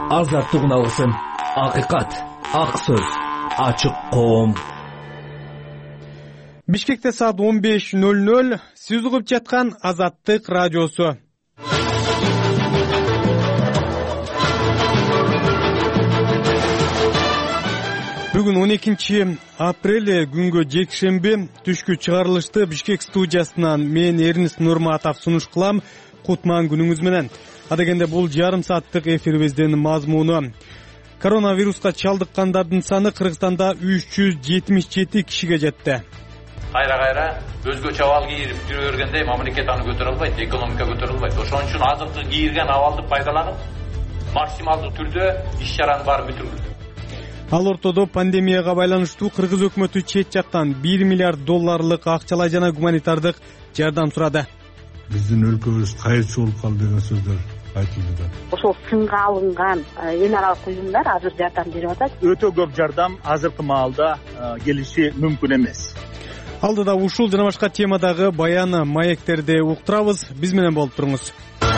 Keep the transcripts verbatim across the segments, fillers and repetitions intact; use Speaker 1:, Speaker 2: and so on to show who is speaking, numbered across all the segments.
Speaker 1: азаттык уналгысын, акыйкат, ак сөз, ачык коом.
Speaker 2: Бишкекте саат он беш ноль ноль, сиз угуп жаткан Азаттык радиосу. Бүгүн он экинчи апрель күнгө жекшемби түшкү чыгарылышты Бишкек студиясынан мен Эрнис Нурматов сунуш кылам. Кутман күнүңүз менен. Адегенде бул жарым сааттык эфирибиздин мазмуну. Коронавируска чалдыккандардын саны Кыргызстанда үч жүз жетимиш жети кишиге жетти.
Speaker 3: Кайра-кайра өзгөчө абал кийирип жүрө бергенде мамлекет аны көтөрө албайт, экономика көтөрө албайт. Ошон үчүн азыркы кийирген абалды пайдаланып, максималдуу түрдө иш-чараны баарын бүтүргүлү.
Speaker 2: Ал ортодо пандемияга байланыштуу Кыргыз өкмөтү чет жактан бир миллиард долларлык акчалай жана гуманитардык жардам сурады.
Speaker 4: Биздин өлкөбүз кайырчу болуп калды деген сөздөр айтылды.
Speaker 5: Ошол сынга алынган эл аралык уюмдар азыр жардам берип атат.
Speaker 6: Өтө көп жардам азыркы маалда келиши мүмкүн эмес.
Speaker 2: Алдыда ушул жана башка темадагы баян маектерди уктурабыз. Биз менен болуп туруңуз.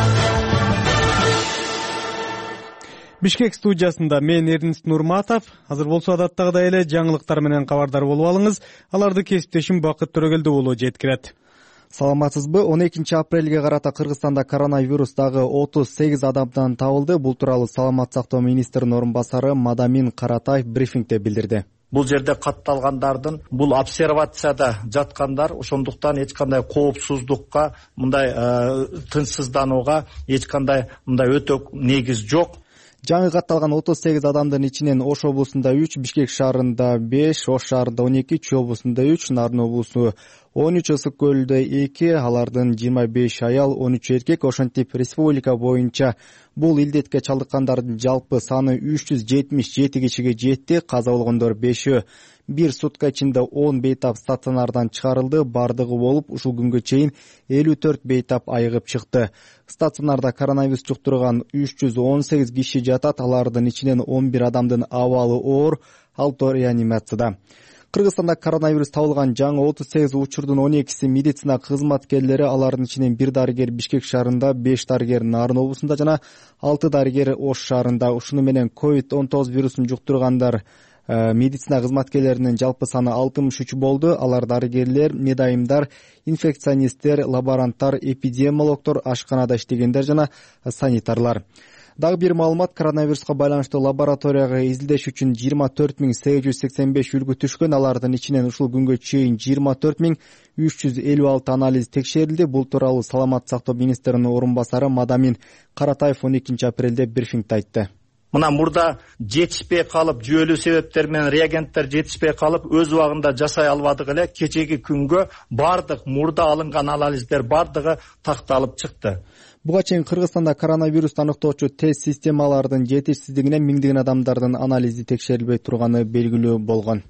Speaker 2: Бишкек студиясында мен Эрнис Нурматов. Азыр болсо адаттагыдай эле жаңылыктар менен кабардар болуп алыңыз. Аларды кесиптешим Бакыт Төрөгелди болуу жеткирет.
Speaker 7: Саламатсызбы? он экинчи апрелге карата Кыргызстанда коронавирус дагы отуз сегиз адамдан табылды. Бул тууралуу Саламат сактоо министринин орун басары Мадамин Каратаев брифингде билдирди.
Speaker 8: Бул жерде катталгандардын бул обсервацияда жаткандар, ошондуктан эч кандай коопсуздукка, мындай тынчсызданууга эч кандай мындай өтө негиз жок.
Speaker 7: Жаңы катталган отуз сегиз адамдын ичинен Ош облусунда үч, Бишкек шаарында беш, Ош шаарында он эки, Чүй облусунда үч, Нарын облусу он үч, Ысык көлдө эки, алардын жыйырма беш аял, он үч эркек. Ошентип республика боюнча бул илдетке чалдыккандардын жалпы саны үч жүз жетимиш жети кишиге жетти. Каза болгондор бешөө бир сутка ичинде он бейтап стационардан чыгарылды. Бардыгы болуп ушул күнгө чейин элүү төрт бейтап айыгып чыкты. Стационарда коронавирус жуктурган үч жүз он сегиз киши жатат. Алардын ичинен он бир адамдын абалы оор, алтоо реанимацияда. Кыргызстанда коронавирус табылган жаңы отуз сегиз учурдун он экиси медицина кызматкерлери, алардын ичинен бир дарыгер Бишкек шаарында, беш дарыгер Нарын облусунда жана алты дарыгер Ош шаарында. Ушуну менен ковид он тогуз вирусун жуктургандар медицина кызматкерлеринин жалпы саны алтымыш үч болду. Алар дарыгерлер, медайымдар, инфекционисттер, лаборанттар, эпидемиологдор, ашканада иштегендер жана санитарлар. Дагы бир маалымат: коронавируска байланыштуу лабораторияга изилдеш үчүн жыйырма төрт миң сегиз жүз сексен беш үлгү түшкөн. Алардын ичинен ушул күнгө чейин жыйырма төрт миң үч жүз элүү алты анализ текшерилди. Бул тууралуу Саламат сактоо министринин орун басары Мадамин Каратаев он экинчи апрелде брифингде айтты.
Speaker 8: Мына мурда жетишпей калып, жүйөлүү себептер менен реагенттер жетишпей калып, өз убагында жасай албадык эле. Кечеги күнгө бардык мурда алынган анализдер бардыгы такталып чыкты.
Speaker 7: Буга чейин Кыргызстанда коронавирусту аныктоочу тест системалардын жетишсиздигинен миңдеген адамдардын анализи текшерилбей турганы белгилүү болгон.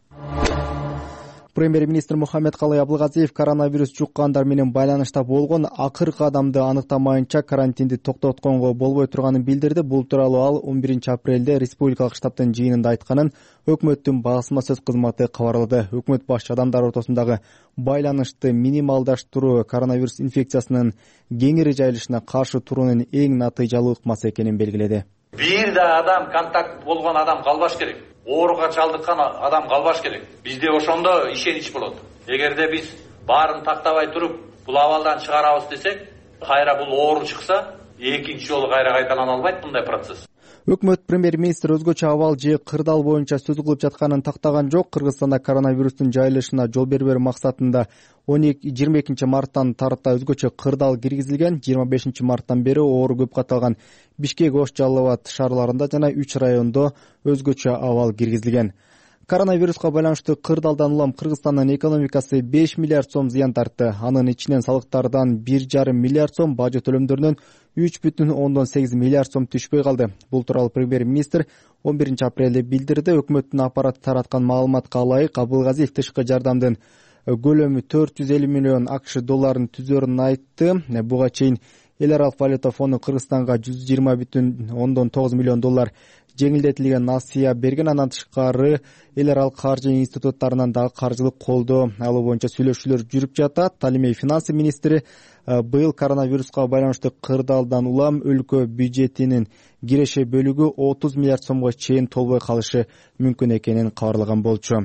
Speaker 7: Премьер-министр Мухаммедкалый Абылгазиев коронавирус жуккандар менен байланышта болгон акыркы адамды аныктамайынча карантинди токтотконго болбой турганын билдирди. Бул тууралуу ал он биринчи апрелде республикалык штабтын жыйынында айтканын өкмөттүн басма сөз кызматы кабарлады. Өкмөт башчы адамдар ортосундагы байланышты минималдаштыруу коронавирус инфекциясынын кеңири жайылышына каршы туруунун эң натыйжалуу ыкмасы экенин белгиледи.
Speaker 3: Бир да адам контакт болгон адам калбаш керек. Ооруга чалдыккан адам калбаш керек. Бизде ошондо ишенич болот. Эгерде биз баарын тактабай туруп, бул абалдан чыгарабыз десек, кайра бул оору чыкса, экинчи жолу кайра кайталана албайт мындай процесс.
Speaker 7: Өкмөт премьер-министр өзгөчө абал же кырдаал боюнча сөз кылып жатканын тактаган жок. Кыргызстанда коронавирустун жайылышына жол бербөө максатында жыйырма экинчи марттан тарапта өзгөчө кырдаал киргизилген. жыйырма бешинчи марттан бери оору көп катталган Бишкек, Ош, Жалал Абад шаарларында жана үч райондо өзгөчө абал киргизилген. Коронавируска байланыштуу кырдаалдан улам Кыргызстандын экономикасы беш миллиард сом зыян тартты. Анын ичинен салыктардан бир жарым миллиард сом, бажы төлөмдөрүнөн үч бүтүн ондон сегиз миллиард сом түшпөй калды. Бул тууралуу премьер-министр он биринчи апрелде билдирди. Өкмөттүн аппараты тараткан маалыматка ылайык, Абылгазиев тышкы жардамдын көлөмү төрт жүз элүү миллион акш долларын түзөрүн айтты. Буга чейин эл аралык валюта фонду Кыргызстанга жүз жыйырма бүтүн ондон тогуз миллион доллар жеңилдетилген насыя берген. Андан тышкары эл аралык каржы институттарынан дагы каржылык колдоо алуу боюнча сүйлөшүүлөр жүрүп жатат. Ал эми финансы министри быйыл коронавируска байланыштуу кырдаалдан улам өлкө бюджетинин киреше бөлүгү отуз миллиард сомго чейин толбой калышы мүмкүн экенин кабарлаган болчу.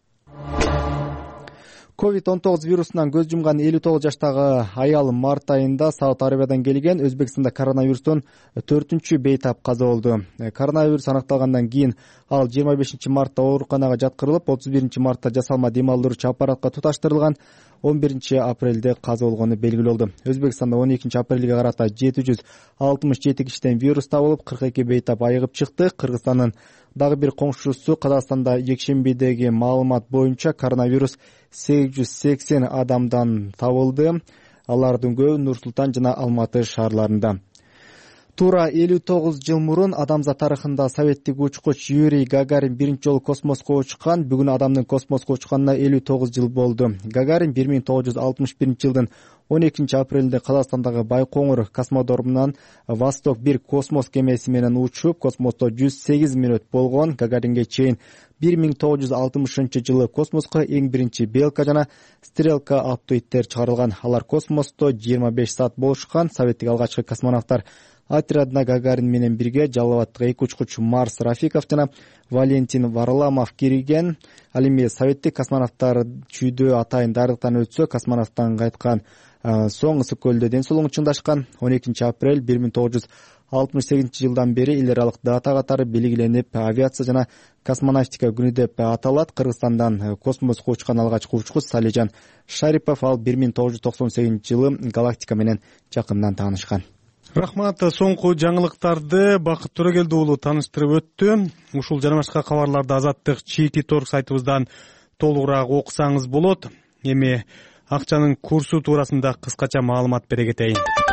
Speaker 7: ковид он тогуз вирусунан көз жумган элүү тогуз жаштагы аял март айында Сауд Арабиядан келген. Өзбекстанда коронавирустан төртүнчү бейтап каза болду. Коронавирус аныкталгандан кийин ал жыйырма бешинчи мартта ооруканага жаткырылып, отуз биринчи мартта жасалма дем алдыруучу аппаратка туташтырылган. он биринчи апрелде каза болгону белгилүү болду. Өзбекстанда он экинчи апрелге карата жети жүз алтымыш жети кишиден вирус табылып, кырк эки бейтап айыгып чыкты. Кыргызстандын дагы бир коңшусу Казакстанда жекшембидеги маалымат боюнча коронавирус сегиз жүз сексен адамдан табылды. Алардын көбү Нур-Султан жана Алматы шаарларында. Туура элүү тогуз жыл мурун адамзат тарыхында советтик учкуч Юрий Гагарин биринчи жолу космоско учкан. Бүгүн адамдын космоско учканына элүү тогуз жыл болду. Гагарин бир миң тогуз жүз алтымыш биринчи жылдын он экинчи апрелинде Казакстандагы Байкоңур космодромунан Восток бир космос кемеси менен учуп, космосто жүз сегиз мүнөт болгон. Гагаринге чейин бир миң тогуз жүз алтымышынчы жылы космоско эң биринчи Белка жана Стрелка аттуу иттер чыгарылган. Алар космосто жыйырма беш саат болушкан. Советтик алгачкы космонавттар отрядына Гагарин менен бирге Жалалабадтагы эки учкуч Марс Рафиков жана Валентин Варламов кирген. Ал эми советтик космонавттар чүйдө атайын дарыктан өтсө, космонавттан кайткан соң Ысык көлдө ден соолугун чыңдашкан. он экинчи апрель бир миң тогуз жүз алтымыш сегизинчи жылдан бери эл аралык дата катары белгиленип, авиация жана космонавтика күнү деп аталат. Кыргызстандан космоско учкан алгачкы учкуч Салижан Шарипов ал бир миң тогуз жүз токсон сегизинчи жылы галактика менен жакындан таанышкан.
Speaker 2: Рахмат. Соңку жаңылыктарды Бакыт Төрөгелди уулу тааныштырып өттү. Ушул жана башка кабарларды Азаттык чийки торг сайтыбыздан толугураак окусаңыз болот. Эми акчанын курсу туурасында кыскача маалымат бере кетейин.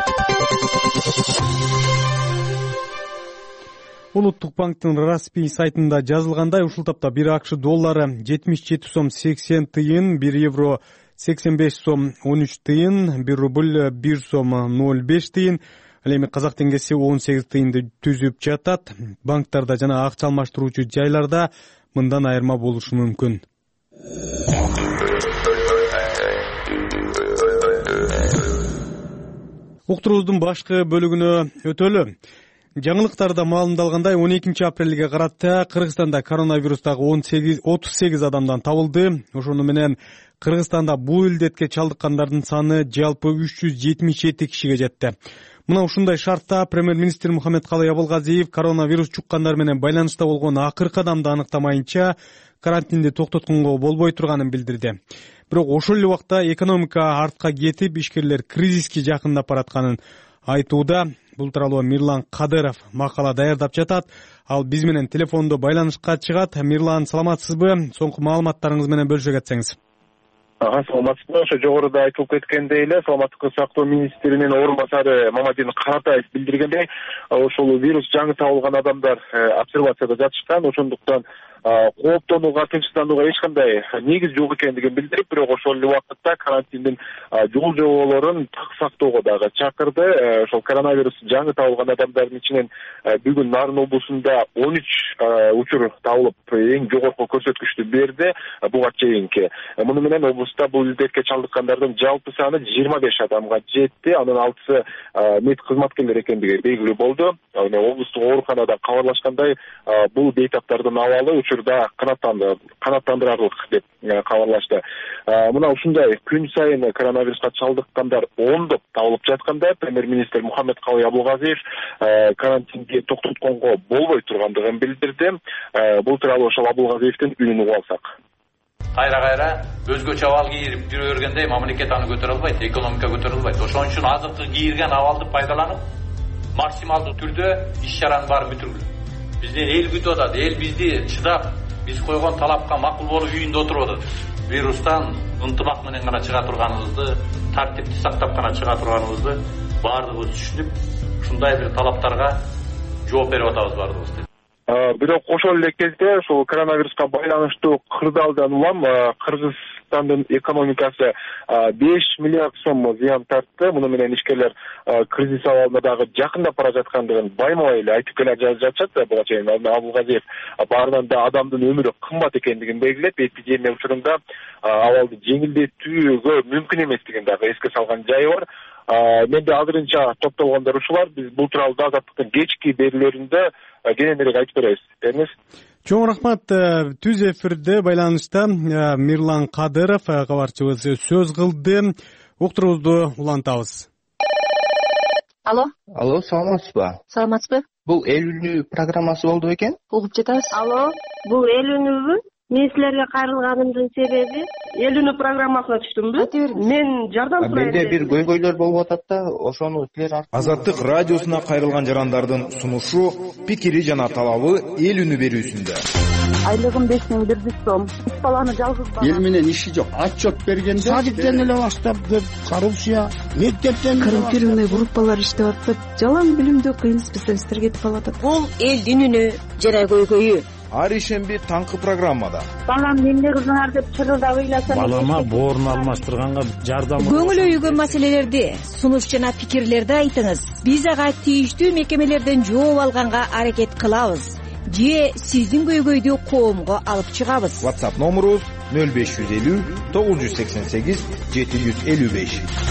Speaker 2: Улуттук банктын расмий сайтында жазылгандай, ушул тапта бир акш доллары жетимиш жети сом сексен тыйын, бир евро сексен беш сом он үч тыйын, бир рубль бир сом ноль беш тыйын, ал эми казак теңгеси он сегиз тыйынды түзүп жатат. Банктарда жана акча алмаштыруучу жайларда мындан айырма болушу мүмкүн. Уктуруубуздун башкы бөлүгүнө өтөлү. Жаңылыктарда маалымдалгандай, он экинчи апрелге карата Кыргызстанда коронавирустагы отуз сегиз адамдан табылды. Ошону менен Кыргызстанда бул илдетке чалдыккандардын саны жалпы үч жүз жетимиш жети кишиге жетти. Мына ушундай шартта премьер-министр Мухаммедкалый Абылгазиев коронавирус чуккандар менен байланышта болгон акыркы адамды аныктамайынча карантинди токтотконго болбой турганын билдирди. Бирок ошол эле убакта экономика артка кетип, ишкерлер кризиске жакындап баратканын айтууда. Бул тууралуу Мирлан Кадыров макала даярдап жатат. Ал биз менен телефондо байланышка чыгат. Мирлан, саламатсызбы? Соңку маалыматтарыңыз менен бөлүшө кетсеңиз.
Speaker 9: Ага, саламатсызбы. Ошо жогоруда айтылып кеткендей эле, саламаттык сактоо министринин орун басары Мамадин Каратаев билдиргендей, ошол вирус жаңы табылган адамдар обсервацияда жатышкан. Ошондуктан кооптонууга, тынчсызданууга эч кандай негиз жок экендигин билдирип, бирок ошол эле убакытта карантиндин жол жоболорун так сактоого дагы чакырды. Ошол коронавирус жаңы табылган адамдардын ичинен бүгүн Нарын облусунда он үч учур табылып, эң жогорку көрсөткүчтү берди буга чейинки. Муну менен облуста бул илдетке чалдыккандардын жалпы саны жыйырма беш адамга жетти. Анын алтысы мед кызматкерлер экендиги белгилүү болду. Облустук ооруканада кабарлашкандай, бул бейтаптардын абалы учурда канааттандырарлык деп кабарлашты. Мына ушундай күн сайын коронавируска чалдыккандар ондоп табылып жатканда, премьер-министр Мухаммедкалый Абылгазиев карантинди токтотконго болбой тургандыгын билдирди. Бул тууралуу ошол Абылгазиевдин үнүн угуп алсак.
Speaker 3: Кайра-кайра өзгөчө абал кийирип жүрө бергенде мамлекет аны көтөрө албайт, экономика көтөрө албайт. Ошон үчүн азыркы кийирген абалды пайдаланып, максималдуу түрдө иш-чаранын баарын бүтүргүлө. Бизден эл күтүп атат, эл бизди чыдап, биз койгон талапка макул болуп үйүндө отуруп атат. Вирустан ынтымак менен гана чыга турганыбызды, тартипти сактап гана чыга турганыбызды баардыгыбыз түшүнүп, ушундай бир талаптарга жооп берип атабыз баардыгыбыз.
Speaker 9: Бирок ошол эле кезде ошол коронавируска байланыштуу кырдаалдан улам Кыргыз Кыргызстандын экономикасы беш миллиард соммо зыян тартты. Муну менен ишкерлер кризис абалына дагы жакындап бара жаткандыгын байма-бай эле айтып келе жатышат. Буга чейин Абылгазиев баарынан да адамдын өмүрү кымбат экендигин белгилеп, эпидемия учурунда абалды жеңилдетүүгө мүмкүн эместигин дагы эске салган жайы бар. Менде азырынча топтолгондор ушулар. Биз бул тууралуу да Азаттыктын кечки берүүлөрүндө кененирээк айтып беребиз. Деңиз.
Speaker 2: Чоң рахмат. Түз эфирде байланышта Мирлан Кадыров кабарчыбыз сөз кылды. Уктуруубузду улантабыз.
Speaker 10: Алло.
Speaker 11: Алло, саламатсызбы?
Speaker 10: Саламатсызбы?
Speaker 11: Бул эл үнү программасы болду экен?
Speaker 10: Угуп жатабыз.
Speaker 5: Алло, бул эл үнүбү? Мен силерге кайрылганымдын себеби эл үнү программасына түштүмбү? Мен жардам сурайм.
Speaker 11: Менде бир көйгөйлөр болуп атат да, ошону силер
Speaker 12: Азаттык радиосуна кайрылган жарандардын сунушу, пикири жана талабы эл үнү берүүсүндө.
Speaker 5: Айлыгым беш миң бир жүз сом. Үч баланы жалгыз бала.
Speaker 13: Эл менен иши жок. Отчет бергенде садиктен эле баштап деп коррупция, мектептен
Speaker 14: коррумпированный группалар иштеп атат. Жалаң билимдүү кыйын специалисттер кетип калат.
Speaker 10: Бул элдин үнү жана көйгөйү.
Speaker 12: Ар ишемби таңкы программада.
Speaker 5: Балам эмне кылдыңар деп чырылдап ыйласам.
Speaker 6: Балама боорун алмаштырганга жардам.
Speaker 10: Көңүл өйгөн маселелерди, сунуш жана пикирлерди айтыңыз. Биз ага тийиштүү мекемелерден жооп алганга аракет кылабыз. Же сиздин көйгөйдү коомго алып чыгабыз.
Speaker 12: WhatsApp номерубуз нөл беш жүз элүү тогуз жүз сексен сегиз жети жүз элүү беш.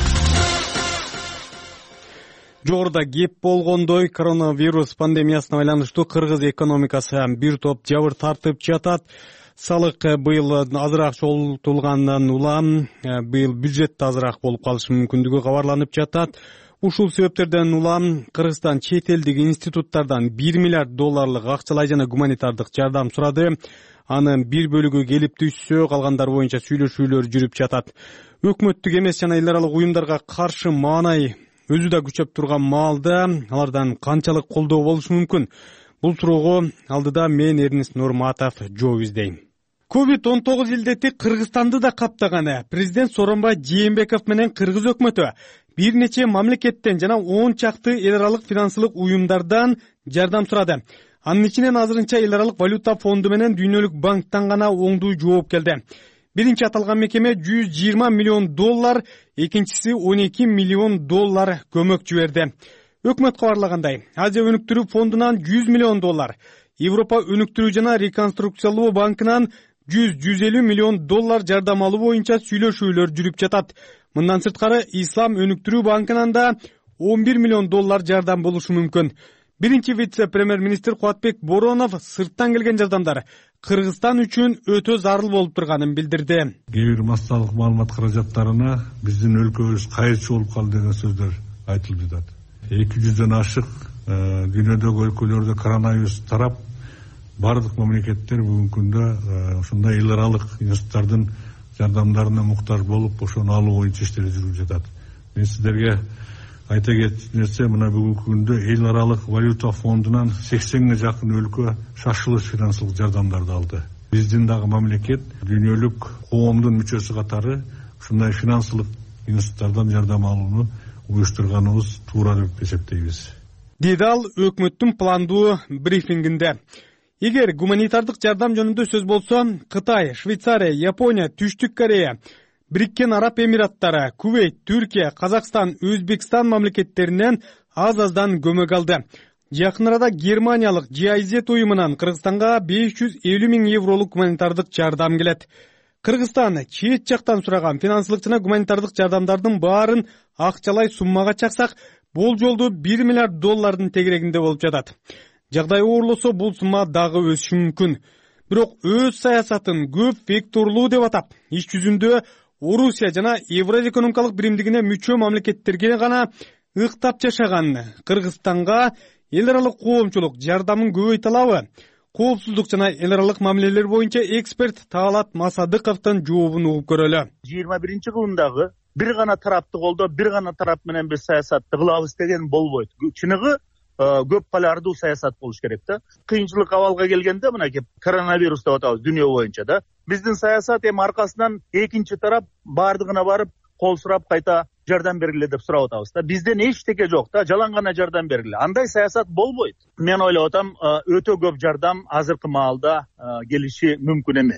Speaker 2: Жогоруда кеп болгондой коронавирус пандемиясына байланыштуу кыргыз экономикасы бир топ жабыр тартып жатат. Салык быйыл азыраак чогултулгандан улам быйыл бюджет азыраак болуп калышы мүмкүндүгү кабарланып жатат. Ушул себептерден улам Кыргызстан чет элдик институттардан бир миллиард долларлык акчалай жана гуманитардык жардам сурады. Анын бир бөлүгү келип түшсө, калгандар боюнча сүйлөшүүлөр жүрүп жатат. Өкмөттүк эмес жана эл аралык уюмдарга каршы маанай өзү да күчөп турган маалда алардан канчалык колдоо болушу мүмкүн? Бул суроого алдыда мен Эрнис Нурматов жооп издейм. ковид он тогуз илдети Кыргызстанды да каптаганы. Президент Сооронбай Жээнбеков менен кыргыз өкмөтү бир нече мамлекеттен жана он чакты эл аралык финансылык уюмдардан жардам сурады. Анын ичинен азырынча эл аралык валюта фонду менен Дүйнөлүк банктан гана оңдуу жооп келди. Биринчи аталган мекеме жүз жыйырма миллион доллар, экинчиси он эки миллион доллар көмөк жиберди. Өкмөт кабарлагандай, Азия өнүктүрүү фондунан жүз миллион доллар, Европа өнүктүрүү жана реконструкциялоо банкынан жүз жүз элүү миллион доллар жардам алуу боюнча сүйлөшүүлөр жүрүп жатат. Мындан сырткары Ислам өнүктүрүү банкынан да он бир миллион доллар жардам болушу мүмкүн. Биринчи вице-премьер-министр Кубатбек Боронов сырттан келген жардамдар Кыргызстан үчүн өтө зарыл болуп турганын билдирди.
Speaker 4: Кээ бир массалык маалымат каражаттарына биздин өлкөбүз кайырчы болуп калды деген сөздөр айтылып жатат. эки жүздөн ашык дүйнөдөгү өлкөлөрдө коронавирус тарап, бардык мамлекеттер бүгүнкү күндө ушундай эл аралык институттардын жардамдарына муктаж болуп, ошону алуу боюнча иштер жүрүп жатат. Мен сиздерге айта кетчү нерсе, мына бүгүнкү күндө эл аралык валюта фондунан сексенге жакын өлкө шашылыш финансылык жардамдарды алды. Биздин дагы мамлекет дүйнөлүк коомдун мүчөсү катары ушундай финансылык институттардан жардам алууну уюштурганыбыз туура деп эсептейбиз.
Speaker 2: Деди ал өкмөттүн пландуу брифингинде. Эгер гуманитардык жардам жөнүндө сөз болсо, Кытай, Швейцария, Япония, Түштүк Корея, Бириккен Араб Эмираттары, Кувейт, Түркия, Казакстан, Өзбекстан мамлекеттеринен аз-аздан көмөк алды. Жакын арада Германиялык джи ай зет уюмунан Кыргызстанга беш жүз элүү миң евролук гуманитардык жардам келет. Кыргызстан чет жактан сураган финансылык жана гуманитардык жардамдардын баарын акчалай суммага чаксак, бул жолду бир миллиард доллардын тегерегинде болуп жатат. Жагдай оорлосо бул сумма дагы өсүшү мүмкүн. Бирок өз саясатын көп векторлуу деп атап, иш жүзүндө Орусия жана Евразия экономикалык биримдигине мүчө мамлекеттерге гана ыктап жашаган Кыргызстанга эл аралык коомчулук жардамын көбөйтө алабы? Коопсуздук жана эл аралык мамилелер боюнча эксперт Таалат Масадыковдун жообун угуп көрөлү.
Speaker 6: жыйырма биринчи кылымдагы бир гана тарапты колдоо, бир гана тарап менен биз саясатты кылабыз деген болбойт. Чыныгы көп полярдуу саясат болуш керек да. Кыйынчылык абалга келгенде мынакей коронавирус деп атабыз дүйнө боюнча да. Биздин саясат эми аркасынан экинчи тарап бардыгына барып кол сурап кайта жардам бергиле деп сурап атабыз да. Бизден эчтеке жок да, жалаң гана жардам бергиле. Андай саясат болбойт. Мен ойлоп атам, өтө көп жардам азыркы маалда келиши мүмкүн эмес.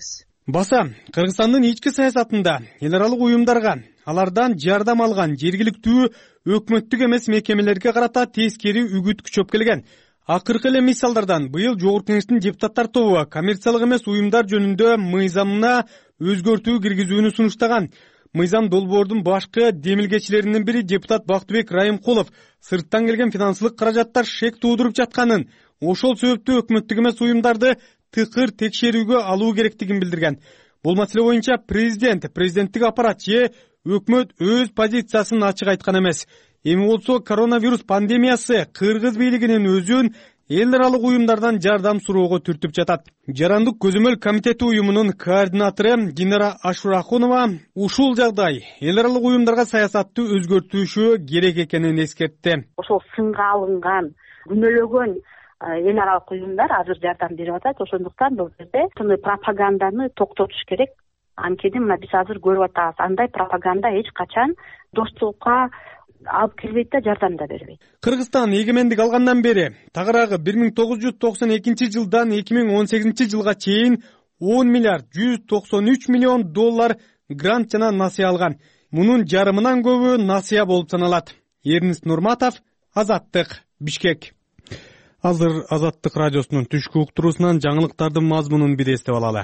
Speaker 2: Баса, Кыргызстандын ички саясатында эл аралык уюмдарга алардан жардам алган жергиликтүү өкмөттүк эмес мекемелерге карата тескери үгүт күчөп келген. Акыркы эле мисалдардан быйыл Жогорку Кеңештин депутаттар тобу коммерциялык эмес уюмдар жөнүндө мыйзамына өзгөртүү киргизүүнү сунуштаган. Мыйзам долбоордун башкы демилгечилеринин бири депутат Бактыбек Райымкулов сырттан келген финансылык каражаттар шек туудуруп жатканын, ошол себептүү өкмөттүк эмес уюмдарды тыкыр текшерүүгө алуу керектигин билдирген. Бул маселе боюнча президент, президенттик аппарат же өкмөт өз позициясын ачык айткан эмес. Эми болсо коронавирус пандемиясы кыргыз бийлигинин өзүн эл аралык уюмдардан жардам суроого түртүп жатат. Жарандык көзөмөл комитети уюмунун координатору Динара Ашурахунова ушул жагдай эл аралык уюмдарга саясатты өзгөртүшү керек экенин эскертти.
Speaker 15: Ошол сынга алынган, күнөөлөгөн эл аралык уюмдар азыр жардам берип атат. Ошондуктан бул жерде ушундай пропаганданы токтотуш керек. Анткени мына биз азыр көрүп атабыз, андай пропаганда эч качан достукка алып келбейт да, жардам да бербейт.
Speaker 2: Кыргызстан эгемендик алгандан бери тагыраагы бир миң тогуз жүз токсон экинчи жылдан эки миң он сегизинчи жылга чейин он миллиард жүз токсон үч миллион доллар грант жана насыя алган. Мунун жарымынан көбү насыя болуп саналат. Эрнис Нурматов, Азаттык, Бишкек. Азыр Азаттык радиосунун түшкү уктуруусунан жаңылыктардын мазмунун бир эстеп алалы.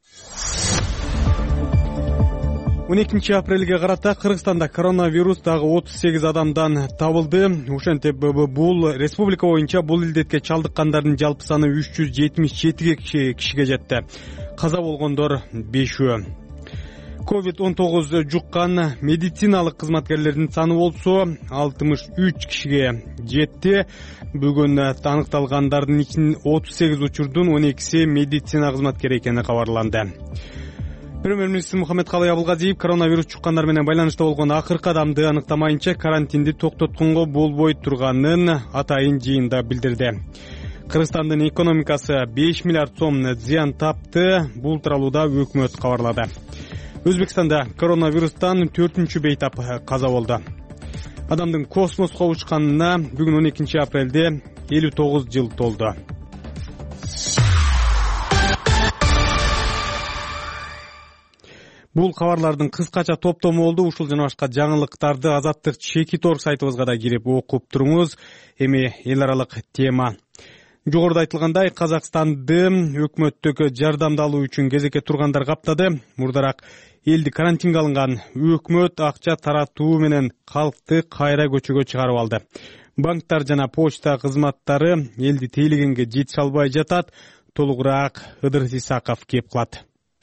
Speaker 2: он экинчи апрелге карата Кыргызстанда коронавирус дагы отуз сегиз адамдан табылды. Ошентип бул республика боюнча бул илдетке чалдыккандардын жалпы саны үч жүз жетимиш жетиге кишиге жетти. Каза болгондор бешөө. ковид он тогуз жуккан медициналык кызматкерлердин саны болсо алтымыш үч кишиге жетти. Бүгүн аныкталгандардын ичинен отуз сегиз учурдун он экиси медицина кызматкери экени кабарланды. Премьер-министр Мухаммедкалый Абылгазиев коронавирус чуккандар менен байланышта болгон акыркы адамды аныктамайынча карантинди токтотконго болбой турганын атайын жыйында билдирди. Кыргызстандын экономикасы беш миллиард сом зыян тапты. Бул тууралуу өкмөт кабарлады. Өзбекстанда коронавирустан төртүнчү бейтап каза болду. Адамдын космоско учканына бүгүн он экинчи апрелде элүү тогуз жыл толду. Бул кабарлардын кыскача топтому болду. Ушул жана башка жаңылыктарды Азаттык Чекит орг сайтыбызга да кирип окуп туруңуз. Эми эл аралык тема. Жогоруда айтылгандай, Казакстанды өкмөттүк жардамды алуу үчүн кезекке тургандар каптады. Мурдараак элди карантинге алынган өкмөт акча таратуу менен калкты кайра көчөгө чыгарып алды. Банктар жана почта кызматтары элди тейлегенге жете албай жатат. Толугураак Ыдырыс Исаков кеп кылат.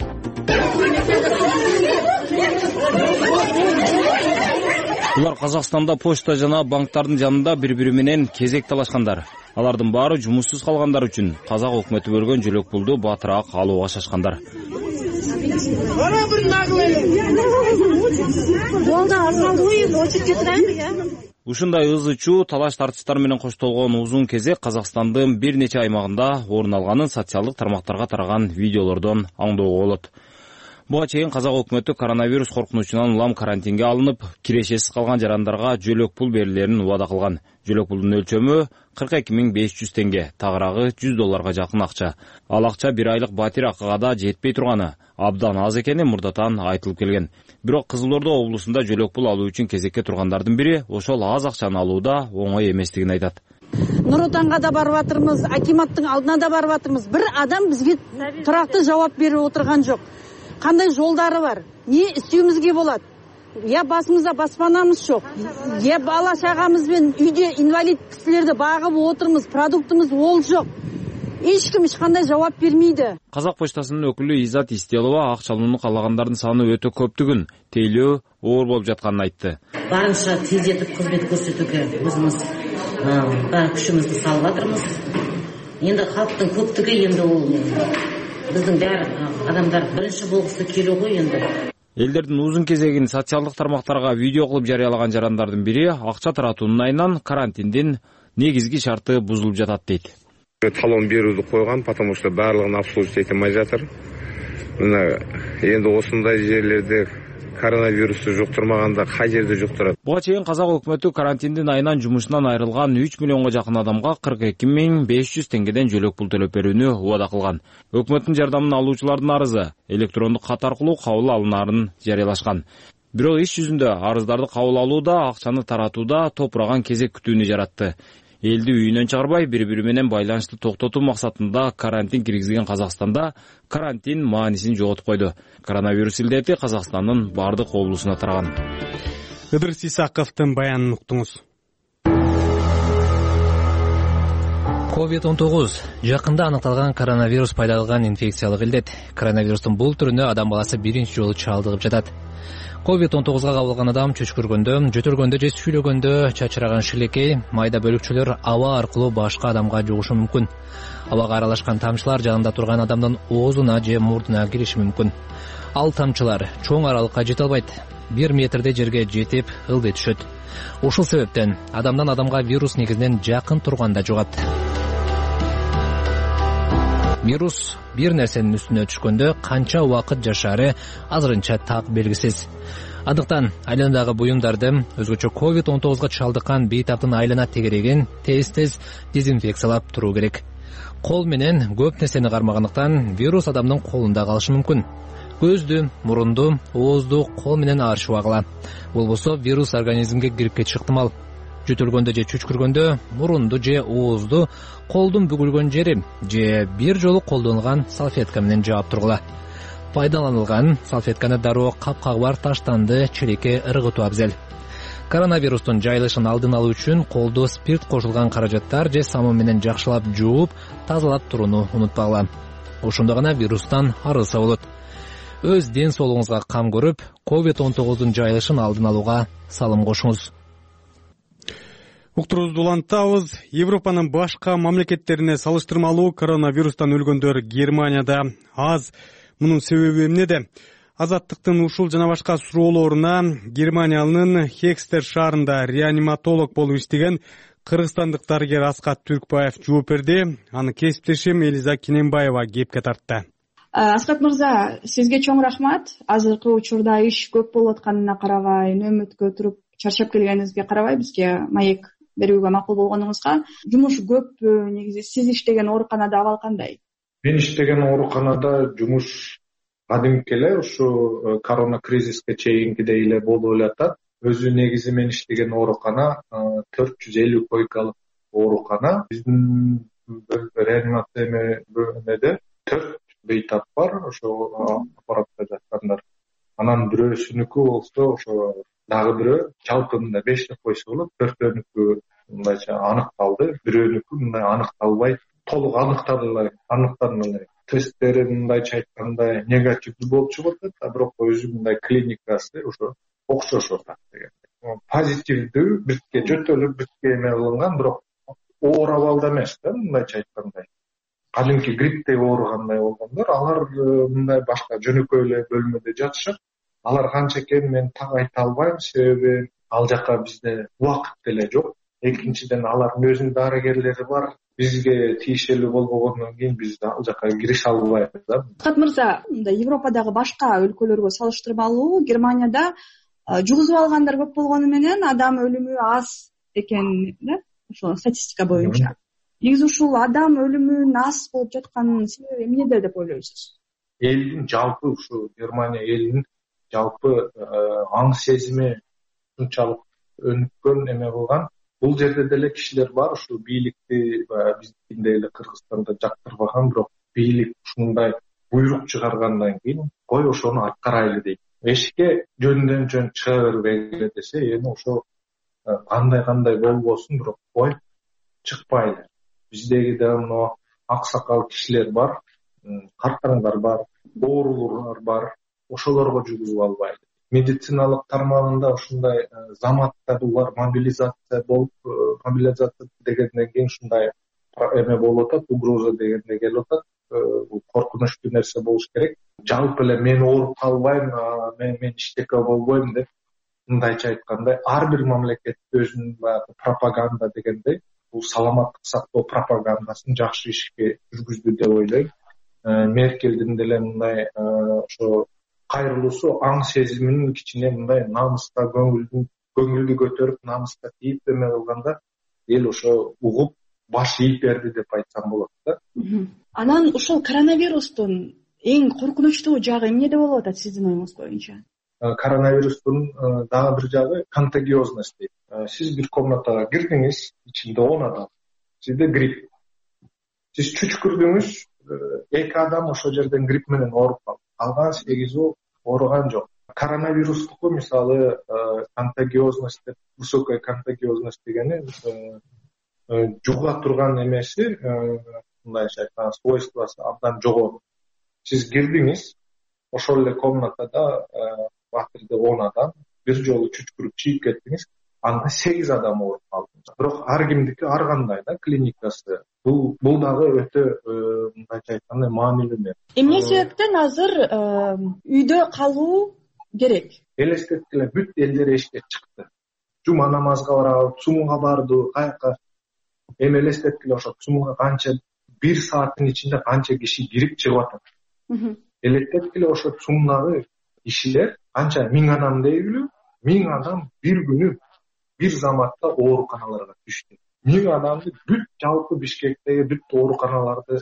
Speaker 16: Булар Казакстанда почта жана банктардын жанында бири-бири менен кезек талашкандар. Алардын баары жумуссуз калгандар үчүн казак өкмөтү бөлгөн жөлөк пулду батыраак алууга шашкандар. Ушундай ызы-чуу талаш тартыштар менен коштолгон узун кезек Казакстандын бир нече аймагында орун алганын социалдык тармактарга тараган видеолордон аңдоого болот. Буга чейин казак өкмөтү коронавирус коркунучунан улам карантинге алынып, кирешесиз калган жарандарга жөлөк пул берилерин убада кылган. Жөлөк пулдун өлчөмү кырк эки миң беш жүз теңге, тагыраагы жүз долларга жакын акча. Ал акча бир айлык батир акыга да жетпей турганы абдан аз экени мурдатан айтылып келген. Бирок Кызыл Ордо облусунда жөлөк пул алуу үчүн кезекке тургандардын бири ошол аз акчаны алууда оңой эместигин айтат.
Speaker 17: Нур Отонго да барып атырмыз, акиматтын алдына да барып атырмыз. Бир адам бизге турактуу жооп берип отурган жок. Кандай жолдары бар? Не istөөбүзгө болот? Я басымызда баспанамыз жок. Я бала чагамызбен үйдө инвалид кишилерди багып отурмуз, продуктумуз ол жок. Эч ким эч кандай жооп бермейди.
Speaker 16: Казак почтасынын өкүлү Изат Истелова ак чалууну каалагандардын саны өтө көптүгүн, тейлөө оор болуп жатканын айтты.
Speaker 18: Барынча тездетип кызмет көрсөтүүгө өзүбүз бар күчүбүздү салып атырмыз. Энди калктын көптүгү энди ол биздин баары адамдар биринчи болгусу келүү го энди.
Speaker 16: Элдердин узун кезегин социалдык тармактарга видео кылып жарыялаган жарандардын бири акча таратуунун айынан карантиндин негизги шарты бузулуп жатат дейт.
Speaker 19: Талон берүүдү койгон, потому что баардыгын обслуживать эте албай жатыр. Мына энди осундай жерлерде коронавирусту жуктурмаганда кай жерде жуктурат?
Speaker 16: Буга чейин казак өкмөтү карантиндин айынан жумушунан айрылган үч миллионго жакын адамга кырк эки миң беш жүз теңгеден жөлөк пул төлөп берүүнү убада кылган. Өкмөттүн жардамын алуучулардын арызы электрондук кат аркылуу кабыл алынаарын жарыялашкан. Бирок иш жүзүндө арыздарды кабыл алууда, акчаны таратууда топураган кезек күтүүнү жаратты. Элди үйүнөн чыгарбай, бири-бири менен байланышты токтотуу максатында карантин киргизген Казакстанда карантин маанисин жоготуп койду. Коронавирус илдети Казакстандын бардык облусуна тараган.
Speaker 2: Ыдырыс Исаковдун баянын уктуңуз.
Speaker 20: ковид он тогуз жакында аныкталган коронавирус пайда кылган инфекциялык илдет. Коронавирустун бул түрүнө адам баласы биринчи жолу чалдыгып жатат. ковид он тогузга кабылган адам чөчкүргөндө, жөтөлгөндө же сүйлөгөндө чачыраган шилекей, майда бөлүкчөлөр аба аркылуу башка адамга жугушу мүмкүн. Абага аралашкан тамчылар жанында турган адамдын оозуна же мурдуна кириши мүмкүн. Ал тамчылар чоң аралыкка жете албайт. бир метрде жерге жетип ылдый түшөт. Ушул себептен адамдан адамга вирус негизинен жакын турганда жугат. Вирус бир нерсенин үстүнө түшкөндө канча убакыт жашаары азырынча так белгисиз. Андыктан айланадагы буюмдарды, өзгөчө ковид он тогузга чалдыккан бейтаптын айлана тегерегин тез-тез дезинфекциялап туруу керек. Кол менен көп нерсени кармагандыктан вирус адамдын колунда калышы мүмкүн. Көздү, мурунду, оозду кол менен арчып агыла. Болбосо вирус организмге кирип кетиши ыктымал. Жөтөлгөндө же чүчкүргөндө мурунду же оозду колдун бүгүлгөн жери же бир жолу колдонулган салфетка менен жаап тургула. Пайдаланылган салфетканы дароо капкагы бар таштанды челекке ыргытуу абзел. Коронавирустун жайылышын алдын алуу үчүн колду спирт кошулган каражаттар же самон менен жакшылап жууп, тазалап турууну унутпагыла. Ошондо гана вирустан арылса болот. Өз ден соолугуңузга кам көрүп, ковид он тогуздун жайылышын алдын алууга салым кошуңуз.
Speaker 2: Уктуруубузду улантабыз. Европанын башка мамлекеттерине салыштырмалуу коронавирустан өлгөндөр Германияда аз. Мунун себеби эмнеде? Азаттыктын ушул жана башка суроолоруна Германиянын Хекстер шаарында реаниматолог болуп иштеген кыргызстандык дарыгер Аскат Түркбаев жооп берди. Аны кесиптешим Элиза Кинембаева кепке тартты.
Speaker 14: Аскат мырза, сизге чоң рахмат. Азыркы учурда иш көп болуп атканына карабай, нөөмөткө туруп чарчап келгениңизге карабай, бизге маек берүүгө макул болгонуңузга. Жумуш көп, негизи сиз иштеген ооруканада абал кандай?
Speaker 21: Мен иштеген ооруканада жумуш кадимки эле ушу корона кризиске чейинкидей эле болуп эле. Өзү негизи мен иштеген оорукана төрт жүз элүү койкалык оорукана. Биздин реанимация бөлүмүндө төрт бейтап бар, ошо аппаратта жаткандар. Анан бирөөсүнүкү болсо ошо дагы бирөө жалпы мындай беште койсо болот. Төртөөнүкү мындайча аныкталды, бирөөнүкү мындай аныкталбай, толук аныкталбай, аныкталбай. Тесттери мындайча айтканда негативдүү болуп чыгып атат, бирок өзү мындай клиникасы ошо окшош атат деген. Позитивдүү, бирке жөтөлүп, бирке эме кылынган, бирок оор абалда эмес да, мындайча айтканда. Кадимки грипптей ооругандай болгондор, алар мындай башка жөнөкөй эле бөлмөдө жатышат. Алар канча экенин мен так айта албайм, себеби ал жака бизде убакыт деле жок. Экинчиден алардын өзүнүн дарыгерлери бар. Бизге тиешелүү болбогондон кийин биз ал жака кирише албайбыз да.
Speaker 14: Аскат мырза, Европадагы башка өлкөлөргө салыштырмалуу Германияда жугузуп алгандар көп болгону менен адам өлүмү аз экен, да? Ошо статистика боюнча. Негизи ушул адам өлүмүнүн аз болуп жатканын себеби эмнеде деп ойлойсуз?
Speaker 21: Элдин жалпы ушу Германия элинин жалпы аң сезими ушунчалык өнүккөн эме кылган. Бул жерде деле кишилер бар, ушу бийликти биздикиндей эле Кыргызстанда жактырбаган, бирок бийлик ушундай буйрук чыгаргандан кийин кой ошону аткарайлы дейт. Эшикке жөндөн жөн чыга бербегиле десе, эми ошо кандай кандай болбосун, бирок кой чыкпайлы. Биздеги да мына аксакал кишилер бар, картаңдар бар, оорулар бар, ошолорго жугузуп албайлы. Медициналык тармагында ушундай заматта булар мобилизация болуп, мобилизация дегенден кийин ушундай эме болуп атат, угроза дегенде келип атат. Бул коркунучтуу нерсе болуш керек. Жалпы эле мен ооруп калбайм, мен мен иштеке болбойм деп мындайча айтканда, ар бир мамлекет өзүнүн баягы пропаганда дегендей, бул саламаттык сактоо пропагандасын жакшы ишке жүргүздү деп ойлойм. Меркелдин деле мындай ошо кайрылуусу аң сезиминин кичине мындай намыска көңүлдүн көңүлдү көтөрүп намыска тийип эме кылганда эл ошо угуп баш ийип берди деп айтсам болот да.
Speaker 14: Анан ушул коронавирустун эң коркунучтуу жагы эмнеде болуп атат сиздин оюңуз боюнча?
Speaker 21: Коронавирустун дагы бир жагы контагиозность дейт. Сиз бир комнатага кирдиңиз, ичинде он адам, сизде грипп. Сиз чүчкүрдүңүз, эки адам ошол жерден грипп менен ооруп калды. Калган сегизи ооруган жок. Коронавирустуку мисалы контагиозность деп, высокая контагиозность дегени жуга турган эмеси, мындайча айтканда свойствосы абдан жогору. Сиз кирдиңиз, ошол эле комнатада батирде он адам, бир жолу чүчкүрүп чийип кеттиңиз, анда сегиз адам ооруп калды. Бирок ар кимдики ар кандай да клиникасы. Бул бул дагы өтө мындайча айтканда маанилүү эме.
Speaker 14: Эмне себептен азыр үйдө калуу керек?
Speaker 21: Элестеткиле бүт элдер эшикке чыкты. Жума намазга барабы, цумга барды, каяка. Эми элестеткиле ошо цумга канча бир сааттын ичинде канча киши кирип чыгып атат. Элестеткиле ошо цумдагы кишилер канча миң адам дейбилби? Миң адам бир күнү бир заматта ооруканаларга түштү. Миң адамды бүт жалпы Бишкектеги бүт ооруканаларды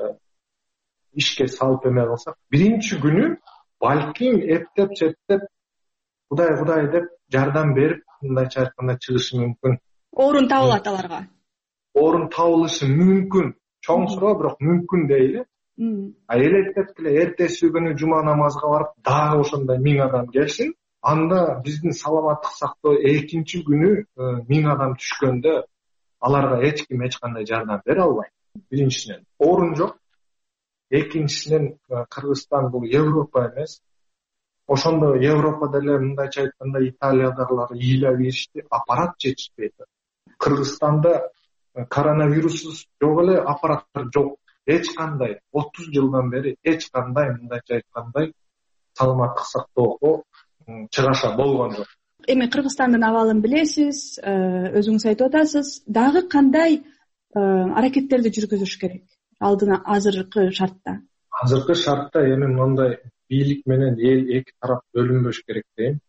Speaker 21: ишке салып эме кылсак, биринчи күнү балким эптеп септеп Кудай Кудай деп жардам берип, мындайча айтканда чыгышы мүмкүн.
Speaker 14: Орун табылат аларга.
Speaker 21: Орун табылышы мүмкүн. Чоң суроо, бирок мүмкүн дейли. А элестеткиле эртеси күнү жума намазга барып, дагы ошондой миң адам келсин. Анда биздин саламаттык сактоо экинчи күнү миң адам түшкөндө аларга эч ким эч кандай жардам бере албайт. Биринчиден орун жок. Экинчиден Кыргызстан бул Европа эмес. Ошондо Европада эле мындайча айтканда Италиядагылар ыйла беришти, аппарат жетишпейт. Кыргызстанда коронавирус жок эле, аппараттар жок. Эч кандай отуз жылдан бери эч кандай мындайча айткандай саламаттык сактоого чыгаша болгон жок.
Speaker 14: Эми Кыргызстандын абалын билесиз, өзүңүз айтып атасыз. Дагы кандай аракеттерди жүргүзүш керек алдына азыркы шартта?
Speaker 21: Азыркы шартта эми мындай бийлик менен эл эки тарап бөлүнбөш керек дейм.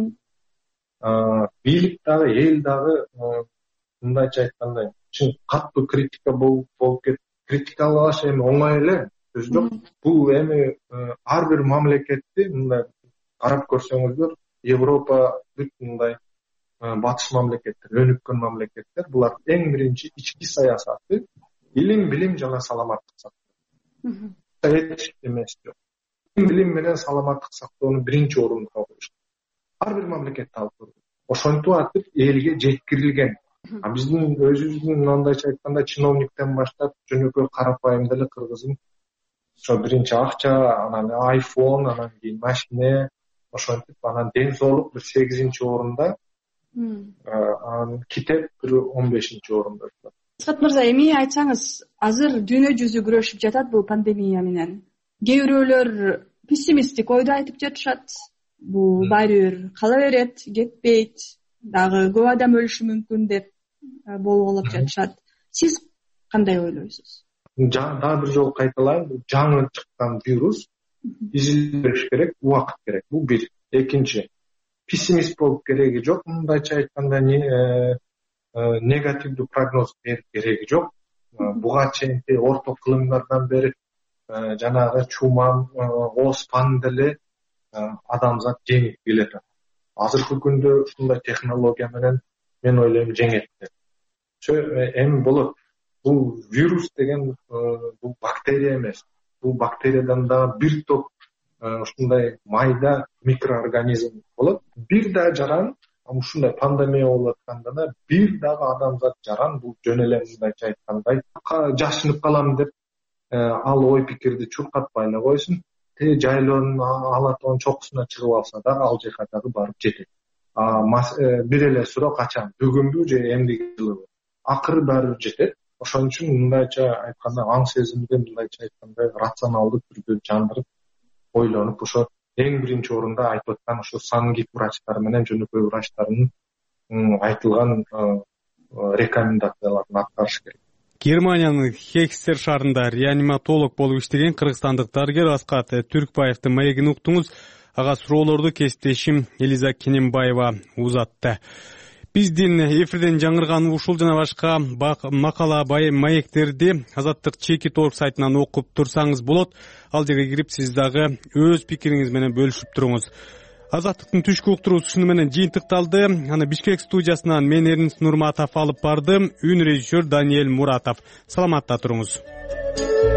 Speaker 21: Бийлик дагы эл дагы мындайча айтканда чын катуу критика болуп кетти. Критикалаш эми оңой эле, сөз жок. Бул эми ар бир мамлекетти мындай карап көрсөңүздөр, Европа бүт мындай батыш мамлекеттер, өнүккөн мамлекеттер, булар эң биринчи ички саясаты илим, билим жана саламаттык сактоо. Эч эмес жок. Билим менен саламаттык сактоонун биринчи орунда коюш. Ар бир мамлекет алып көрдү. Ошентип атып элге жеткирилген. А биздин өзүбүздүн мындайча айтканда чиновниктен баштап жөнөкөй карапайым деле кыргызым ошо биринчи акча, анан айфон, анан кийин машина, ошентип анан ден соолук бир сегизинчи орунда, анан китеп бир он бешинчи орунда.
Speaker 14: Исхат мырза, эми айтсаңыз, азыр дүйнө жүзү күрөшүп жатат бул пандемия менен. Кээ бирөөлөр пессимисттик ойду айтып жатышат. Бул баары бир кала берет, кетпейт, дагы көп адам өлүшү мүмкүн деп болуп жатышат. Сиз кандай ойлойсуз?
Speaker 21: Дагы бир жолу кайталайм, бул жаңы чыккан вирус, изилдеш керек, убакыт керек. Бул бир. Экинчи, пессимист болуп кереги жок, мындайча айтканда негативдүү прогноз берип кереги жок. Буга чейинки орто кылымдардан бери жанагы чуман, оспан деле адамзат жеңип келет. Азыркы күндө ушундай технология менен мен ойлойм жеңет деп. Эми болот. Бул вирус деген бул бактерия эмес. Бул бактериядан дагы бир топ ушундай майда микроорганизм болот. Бир да жаран, ушундай пандемия болуп атканда да бир дагы адамзат жаран, бул жөн эле мындайча айткандай жашынып калам деп ал ой пикирди чуркатпай эле койсун. Те жайлоонун алатоонун чокусуна чыгып алса дагы ал жака дагы барып жетет. Бир эле суроо качан, бүгүнбү же эмдиги жылыбы? Акыры баары жетет. Ошон үчүн мындайча айтканда аң сезимди мындайча айтканда рационалдуу түрдө жандырып ойлонуп, ошо эң биринчи орунда айтып аткан ошо сангик врачтар менен жөнөкөй врачтардын айтылган рекомендацияларын аткарыш керек.
Speaker 2: Германиянын Хекстер шаарында реаниматолог болуп иштеген кыргызстандык дарыгер Аскат Түркбаевдин маегин уктуңуз. ага суроолорду кесиптешим Элиза Кененбаева узатты. Биздин эфирден жаңырган ушул жана башка макала маектерди Азаттык чекит орг сайтынан окуп турсаңыз болот. Ал жерге кирип сиз дагы өз пикириңиз менен бөлүшүп туруңуз. Азаттыктын түшкү уктуруусу ушуну менен жыйынтыкталды. Аны Бишкек студиясынан мен Эрнис Нурматов алып бардым. Үн режиссер Даниэль Муратов. Саламатта туруңуз.